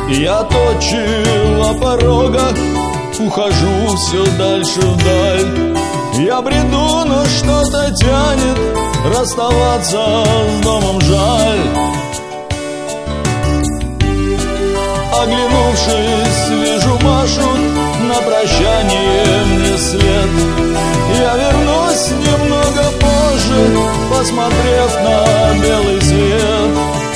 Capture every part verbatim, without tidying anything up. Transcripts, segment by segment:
Я точила порога, ухожу все дальше вдаль. Я бреду, но что-то тянет, расставаться с домом жаль. Оглянувшись, вижу, машут на прощание мне след. Я вернусь немного позже, посмотрев на белый свет.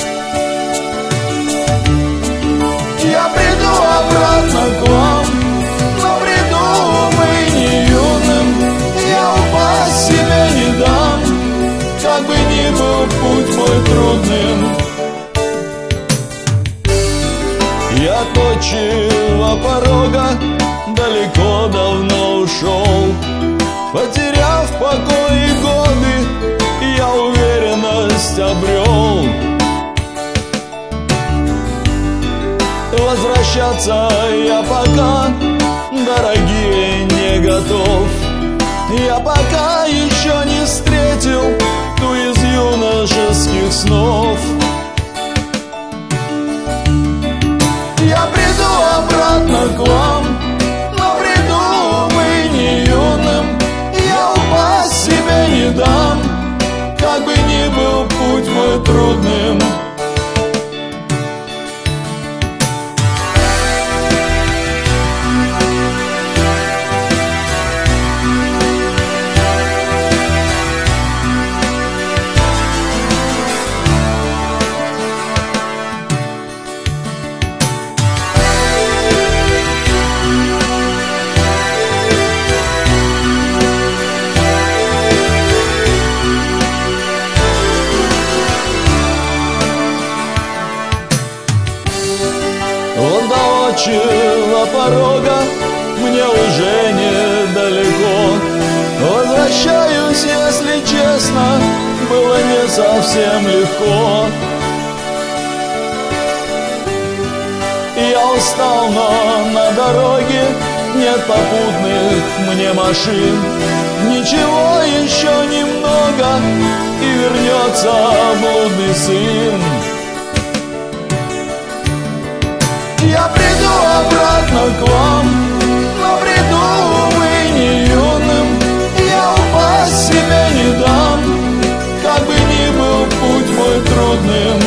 Я приду обратно к вам, но приду, увы, не юным. Я упасть себе не дам, как бы ни был путь мой трудным. Я точила порога, далеко давно ушел, потеряв покой и годы, я уверенность обрел. Возвращаться я пока, дорогие, не готов. Я пока еще не встретил ту из юношеских снов. Я приду обратно к вам, но приду, увы, не юным. Я упасть себе не дам, как бы ни был путь мой трудным. Он доочила порога, мне уже недалеко. Возвращаюсь, если честно, было не совсем легко. Я устал, но на дороге нет попутных мне машин. Ничего, еще немного, и вернется блудный сын. Я приду обратно к вам, но приду, увы, не юным. Я упасть себе не дам, как бы ни был путь мой трудным.